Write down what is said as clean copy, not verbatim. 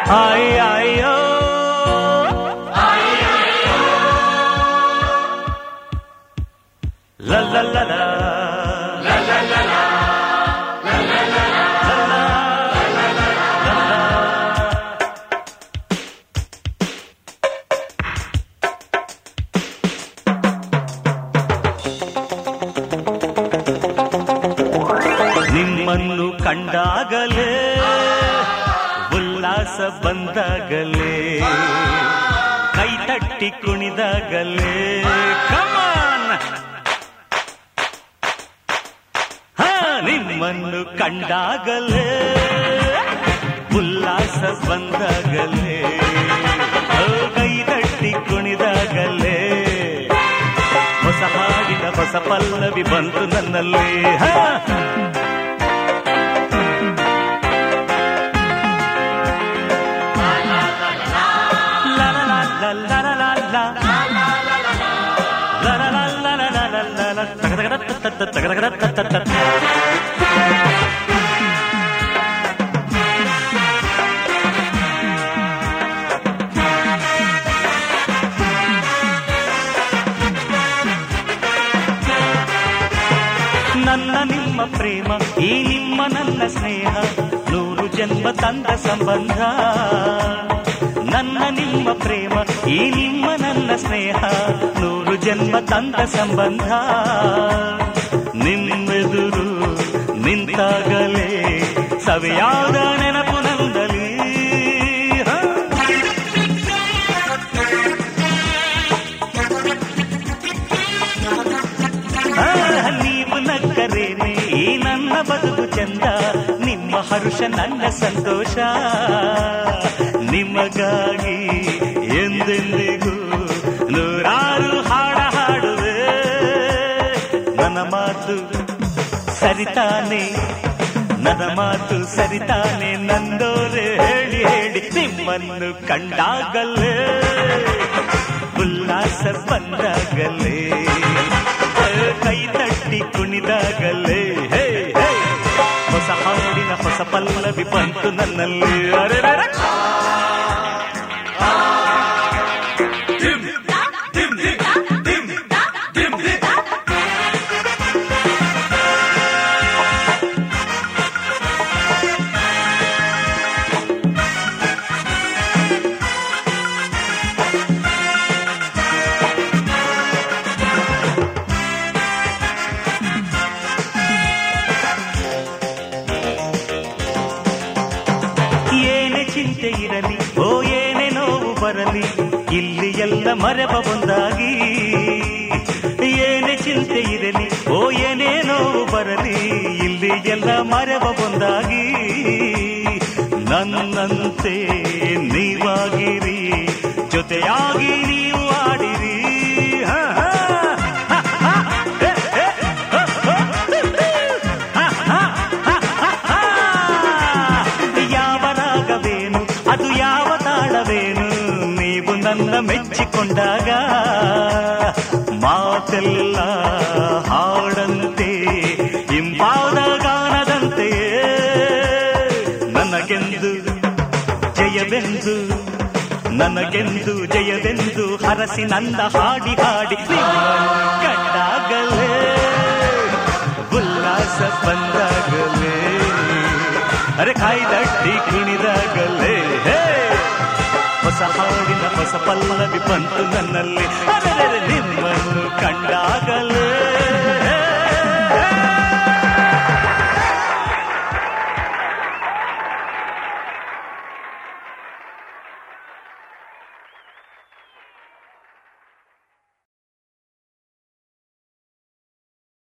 ಅಯ್ಯಯ್ಯೋ ಲಲ್ಲಲ್ಲ ನಿಮ್ಮನ್ನು ಕಂಡಾಗಲೇ ಉಲ್ಲಾಸ ಬಂದಾಗಲೇ ಕೈ ತಟ್ಟಿ ಕುಣಿದಾಗಲೇ ಕಮಾನ್ ನಿಮ್ಮನ್ನು ಕಂಡಾಗಲೇ ಉಲ್ಲಾಸ ಬಂದಾಗಲೇ ಕೈ ತಟ್ಟಿ ಕುಣಿದಾಗಲೇ ಹೊಸ ಹಾಡಿನ ಹೊಸ ಪಲ್ಲವಿ ಬಂತು ನನ್ನಲ್ಲಿ ನನ್ನ ನಿಮ್ಮ ಪ್ರೇಮ ಈ ನಿಮ್ಮ ನನ್ನ ಸ್ನೇಹ 100 ಜನ್ಮ ತಂದ ಸಂಬಂಧ ನನ್ನ ನಿಮ್ಮ ಪ್ರೇಮ ಈ ನಿಮ್ಮ ನನ್ನ ಸ್ನೇಹ 100 ಜನ್ಮ ತಂದ ಸಂಬಂಧ ನಿಮ್ಮೆದುರು ನಿಂತಾಗಲೇ ಸವಿಯಾದ ನೆನಪು ನಂದಲಿ ನೀವು ನಕ್ಕರೇನೆ ಈ ನನ್ನ ಬದುಕು ಚಂದ ನಿಮ್ಮ ಹರುಷ ನನ್ನ ಸಂತೋಷ ನಿಮಗಾಗಿ ಎಂದೆಂದಿಗೂ 100 ಹಾಡ ಹಾಡುವೆ ನನ್ನ ಮಾತು ಸರಿತಾನೆ ನನ್ನ ಮಾತು ಸರಿತಾನೆ ನಂದೋರೆ ಹೇಳಿ ಹೇಳಿ ನಿಮ್ಮನ್ನು ಕಂಡಾಗಲೇ ಉಲ್ಲಾಸ ಬಂದಾಗಲೇ ಕೈ ತಟ್ಟಿ ಕುಣಿದಾಗಲೇ ಹೇ ಹೇ ಹೊಸ ಹಾಡಿನ ಹೊಸ ಪಲ್ಲವಿ ಬಂತು ನನ್ನಲ್ಲಿ ಅರೆ ಚಿಂತೆ ಇರಲಿ ಓ ಏನೇ ನೋವು ಬರಲಿ ಇಲ್ಲಿ ಎಲ್ಲ ಮರೆವ ಒಂದಾಗಿ ಏನೇ ಚಿಂತೆ ಇರಲಿ ಓ ಏನೇ ನೋವು ಬರಲಿ ಇಲ್ಲಿ ಎಲ್ಲ ಮರೆವ ಒಂದಾಗಿ ನನ್ನಂತೆ ನೀವಾಗಿರಿ ಜೊತೆಯಾಗಿ ನೀವು ಆಡಿರಿ ಅದು ಯಾವ ತಾಳವೇನು ನೀವು ನನ್ನ ಮೆಚ್ಚಿಕೊಂಡಾಗ ಮಾತೆಲ್ಲ ಹಾಡಂತೆ ಇಂಪಾದ ಗಾನದಂತೆಯೇ ನನಗೆಂದು ಜಯವೆಂದು ನನಗೆಂದು ಜಯವೆಂದು ಹರಸಿ ನನ್ನ ಹಾಡಿ ಹಾಡಿ ಕಂಡಾಗಲೇ ಉಲ್ಲಾಸ ಬಂದಾಗಲೇ ಅರೆ ಕಾಯಿ ದಟ್ಟಿ ಕುಣಿದಾಗಲೇ ಹೊಸ ಹಾಡಿನ ಹೊಸ ಪಲ್ಲವಿ ಬಂತು ನನ್ನಲ್ಲಿ ಅರೆ ನಿಮ್ಮನ್ನು ಕಂಡ